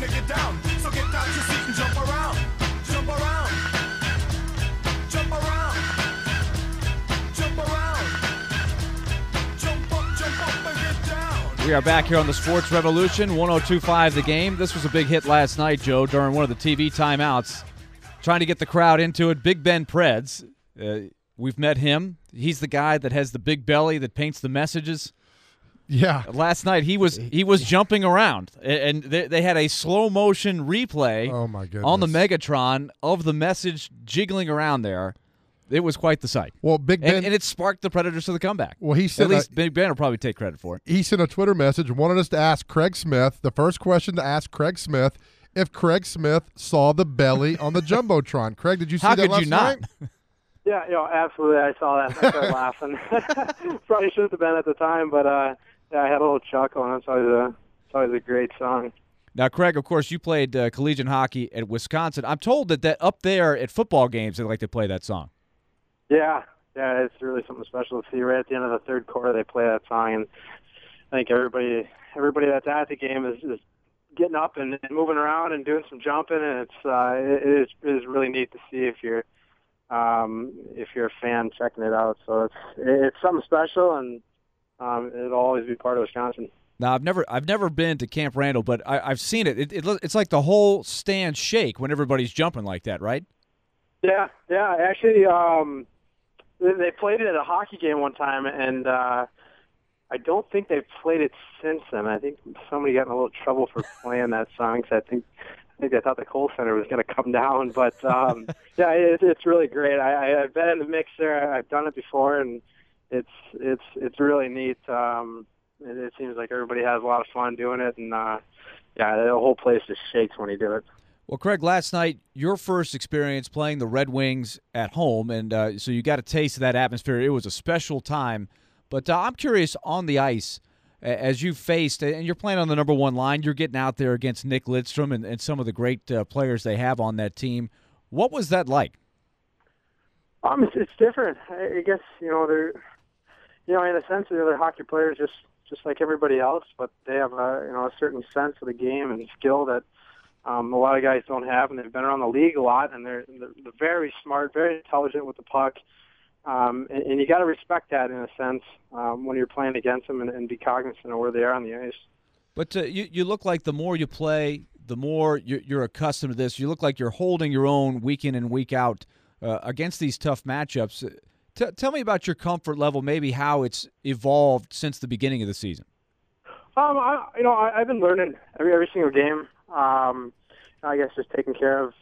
to get down. So get out your seat and jump around. Jump around. Jump around. Jump around. Jump up and get down. We are back here on the Sports Revolution, 102.5 The Game. This was a big hit last night, Joe, during one of the TV timeouts. Trying to get the crowd into it. Big Ben Preds. We've met him. He's the guy that has the big belly that paints the messages. Yeah. Last night he was jumping around, and they had a slow motion replay. Oh my goodness. On the Megatron of the message jiggling around there. It was quite the sight. Well, Big Ben, and it sparked the Predators to the comeback. Well, he said at least Big Ben will probably take credit for it. He sent a Twitter message, wanted us to ask Craig Smith. The first question to ask Craig Smith if Craig Smith saw the belly on the jumbotron. Craig, did you see How that could last you not? night? Yeah, absolutely. I saw that. I started laughing. Probably shouldn't have been at the time, but I had a little chuckle, and it's always a great song. Now, Craig, of course, you played collegiate hockey at Wisconsin. I'm told that up there at football games they like to play that song. Yeah, it's really something special to see. Right at the end of the third quarter, they play that song, and I think everybody that's at the game is getting up and moving around and doing some jumping, and it is really neat to see if you're a fan checking it out. So it's something special, and it'll always be part of Wisconsin. Now, I've never been to Camp Randall, but I've seen it. It's like the whole stand shake when everybody's jumping like that, right? Yeah. Actually, they played it at a hockey game one time, and I don't think they've played it since then. I think somebody got in a little trouble for playing that song. So I think they thought the Kohl Center was going to come down. But it's really great. I've been in the mix there. I've done it before, and it's really neat. It seems like everybody has a lot of fun doing it, and the whole place just shakes when you do it. Well, Craig, last night, your first experience playing the Red Wings at home, and so you got a taste of that atmosphere. It was a special time. But I'm curious, on the ice, as you faced, and you're playing on the number one line, you're getting out there against Nick Lidstrom and some of the great players they have on that team. What was that like? It's different. I guess, they're, in a sense, they're hockey players just like everybody else, but they have a certain sense of the game and skill that a lot of guys don't have, and they've been around the league a lot, and they're very smart, very intelligent with the puck. And you got to respect that in a sense when you're playing against them and be cognizant of where they are on the ice. But you look like the more you play, the more you're accustomed to this. You look like you're holding your own week in and week out against these tough matchups. Tell me about your comfort level, maybe how it's evolved since the beginning of the season. I've been learning every single game. I guess just take care of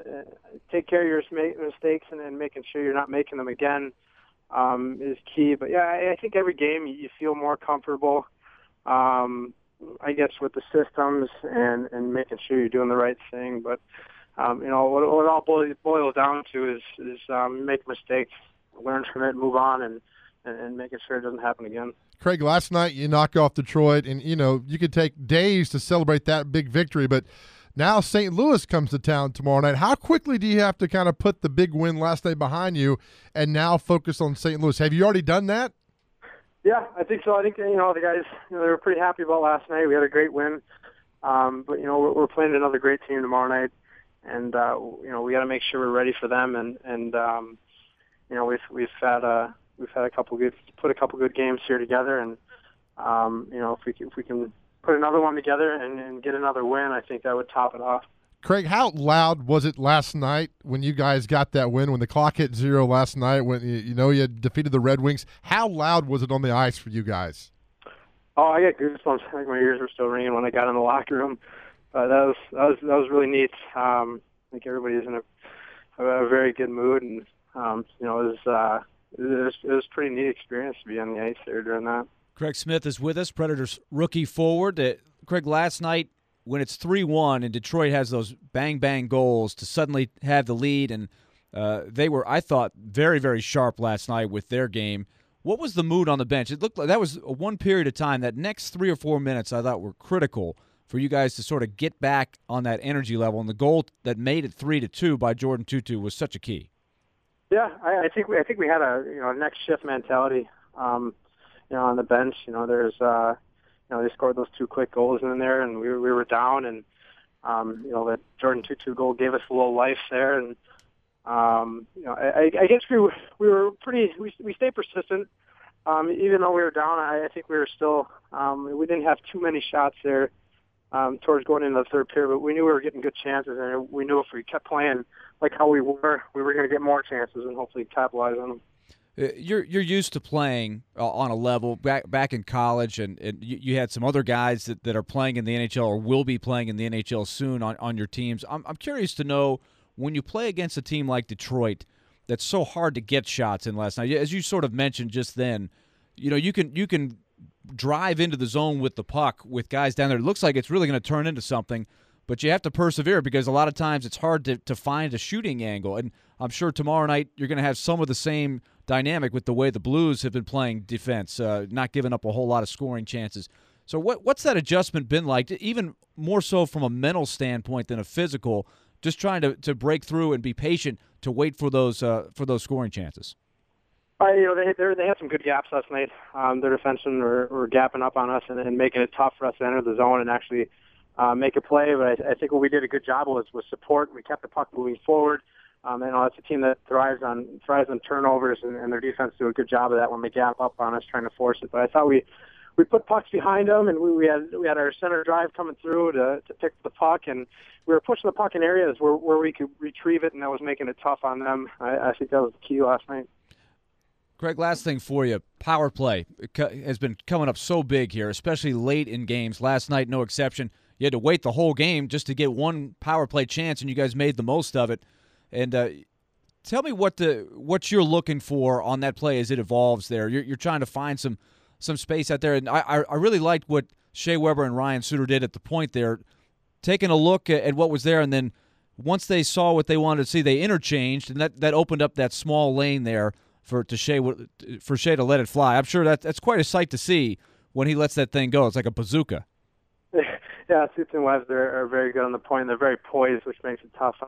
your mistakes and making sure you're not making them again is key. But I think every game you feel more comfortable. I guess with the systems and making sure you're doing the right thing. But what it all boils down to is make mistakes, learn from it, move on, and making sure it doesn't happen again. Craig, last night you knock off Detroit, and you could take days to celebrate that big victory, but now St. Louis comes to town tomorrow night. How quickly do you have to kind of put the big win last night behind you and now focus on St. Louis? Have you already done that? Yeah, I think so. I think the guys they were pretty happy about last night. We had a great win, but we're playing another great team tomorrow night, and we got to make sure we're ready for them. And we've had a couple good games here together, and if we can put another one together and get another win, I think that would top it off. Craig, how loud was it last night when you guys got that win, when the clock hit 0 last night, when you had defeated the Red Wings? How loud was it on the ice for you guys? Oh, I get goosebumps. I think my ears were still ringing when I got in the locker room. That was really neat. I think everybody's in a very good mood, and it was a pretty neat experience to be on the ice there during that. Craig Smith is with us, Predators rookie forward. Craig, last night, when it's 3-1 and Detroit has those bang-bang goals to suddenly have the lead, and they were, I thought, very, very sharp last night with their game. What was the mood on the bench? It looked like that was one period of time. That next 3 or 4 minutes I thought were critical for you guys to sort of get back on that energy level, and the goal that made it 3-2 by Jordan Tootoo was such a key. Yeah, I think we had a next shift mentality. On the bench, there's they scored those 2 quick goals in there, and we were down, and That Jordan Tutu goal gave us a little life there, and I guess we were we stayed persistent. Even though we were down, I think we were still we didn't have too many shots there towards going into the third period, but we knew we were getting good chances, and we knew if we kept playing like how we were going to get more chances and hopefully capitalize on them. You're used to playing on a level back in college, and you had some other guys that are playing in the NHL or will be playing in the NHL soon on your teams. I'm curious to know, when you play against a team like Detroit that's so hard to get shots in last night, as you sort of mentioned just then, you can drive into the zone with the puck with guys down there. It looks like it's really going to turn into something, but you have to persevere because a lot of times it's hard to find a shooting angle. And I'm sure tomorrow night you're going to have some of the same dynamic with the way the Blues have been playing defense, not giving up a whole lot of scoring chances. So what's that adjustment been like, even more so from a mental standpoint than a physical, just trying to break through and be patient to wait for those scoring chances? They had some good gaps last night. Their defensemen were gapping up on us and making it tough for us to enter the zone and actually make a play. But I think what we did a good job was support. We kept the puck moving forward. It's a team that thrives on turnovers, and their defense do a good job of that when they gap up on us trying to force it. But I thought we put pucks behind them, and we had our center drive coming through to pick the puck, and we were pushing the puck in areas where we could retrieve it, and that was making it tough on them. I think that was the key last night. Craig, last thing for you. Power play has been coming up so big here, especially late in games. Last night, no exception. You had to wait the whole game just to get one power play chance, and you guys made the most of it. And tell me what you're looking for on that play as it evolves there. You're trying to find some space out there. And I really liked what Shea Weber and Ryan Suter did at the point there, taking a look at what was there, and then once they saw what they wanted to see, they interchanged, and that opened up that small lane there for Shea to let it fly. I'm sure that's quite a sight to see when he lets that thing go. It's like a bazooka. Yeah, Suter and Webs are very good on the point. They're very poised, which makes it tough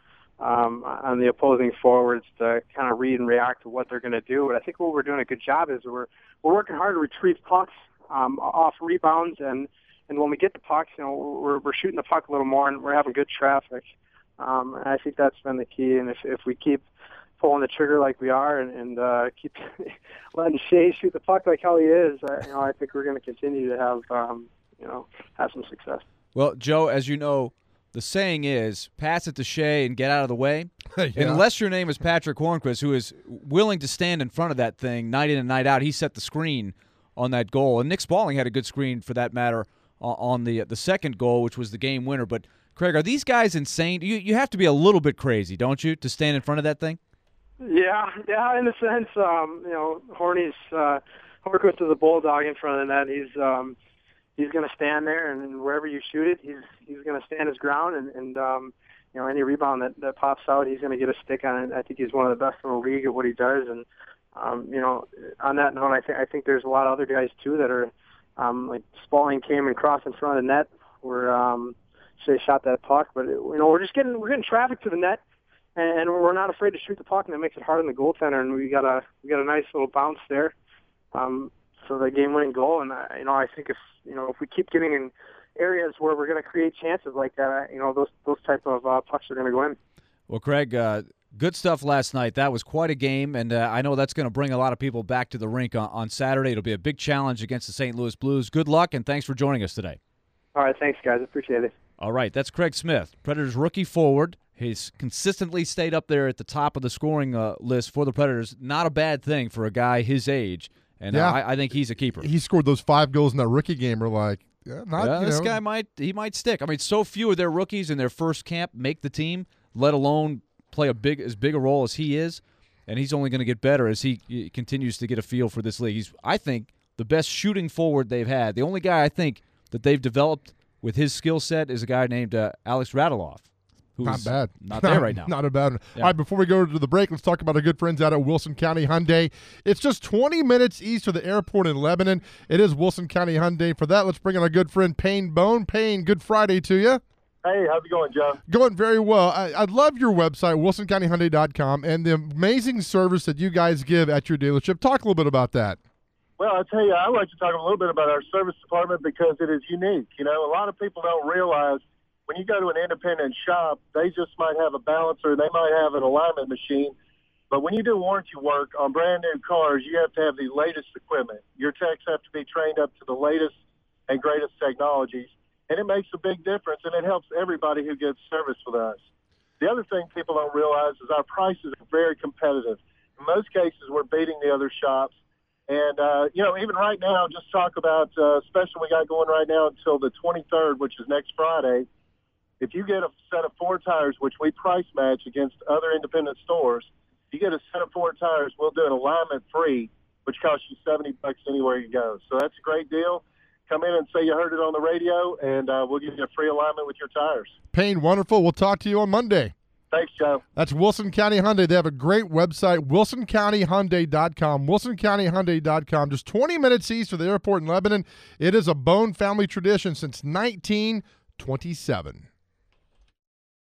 on the opposing forwards to kind of read and react to what they're going to do. But I think what we're doing a good job is we're working hard to retrieve pucks off rebounds, and when we get the pucks, we're shooting the puck a little more, and we're having good traffic. And I think that's been the key. And if we keep pulling the trigger like we are, and keep letting Shea shoot the puck like how he is, I think we're going to continue to have some success. Well, Joe, as you know, the saying is, pass it to Shea and get out of the way. Yeah. And unless your name is Patrick Hornquist, who is willing to stand in front of that thing night in and night out, he set the screen on that goal. And Nick Spaulding had a good screen, for that matter, on the second goal, which was the game winner. But, Craig, are these guys insane? You have to be a little bit crazy, don't you, to stand in front of that thing? Yeah, in a sense, Hornquist is a bulldog in front of the net. He's going to stand there, and wherever you shoot it, he's going to stand his ground, and any rebound that pops out, he's going to get a stick on it. I think he's one of the best in the league at what he does, and on that note, I think there's a lot of other guys too that are like Spaulding came and crossed in front of the net where Shea shot that puck, but we're getting traffic to the net, and we're not afraid to shoot the puck, and it makes it hard on the goaltender, and we got a nice little bounce there. So the game-winning goal, and I think if we keep getting in areas where we're going to create chances like that, those type of pucks are going to go in. Well, Craig, good stuff last night. That was quite a game, and I know that's going to bring a lot of people back to the rink on Saturday. It'll be a big challenge against the St. Louis Blues. Good luck, and thanks for joining us today. All right, thanks, guys. Appreciate it. All right, that's Craig Smith, Predators rookie forward. He's consistently stayed up there at the top of the scoring list for the Predators. Not a bad thing for a guy his age. And I think he's a keeper. He scored those 5 goals in that rookie game. We're like, this guy might stick. I mean, so few of their rookies in their first camp make the team, let alone play as big a role as he is. And he's only going to get better as he continues to get a feel for this league. He's, I think, the best shooting forward they've had. The only guy I think that they've developed with his skill set is a guy named Alex Radulov. Not bad. Not there right now. Not a bad one. Yeah. All right, before we go to the break, let's talk about our good friends out at Wilson County Hyundai. It's just 20 minutes east of the airport in Lebanon. It is Wilson County Hyundai. For that, let's bring in our good friend Payne Bone. Payne, good Friday to you. Hey, how's it going, Joe? Going very well. I love your website, wilsoncountyhyundai.com, and the amazing service that you guys give at your dealership. Talk a little bit about that. Well, I'll tell you, I like to talk a little bit about our service department because it is unique. A lot of people don't realize when you go to an independent shop, they just might have a balancer, they might have an alignment machine. But when you do warranty work on brand new cars, you have to have the latest equipment. Your techs have to be trained up to the latest and greatest technologies, and it makes a big difference, and it helps everybody who gets service with us. The other thing people don't realize is our prices are very competitive. In most cases, we're beating the other shops. And, even right now, just talk about special we got going right now until the 23rd, which is next Friday. If you get a set of 4 tires, which we price match against other independent stores, you get a set of 4 tires, we'll do an alignment free, which costs you $70 anywhere you go. So that's a great deal. Come in and say you heard it on the radio, and we'll give you a free alignment with your tires. Payne, wonderful. We'll talk to you on Monday. Thanks, Joe. That's Wilson County Hyundai. They have a great website, wilsoncountyhyundai.com, wilsoncountyhyundai.com. Just 20 minutes east of the airport in Lebanon. It is a Bone family tradition since 1927.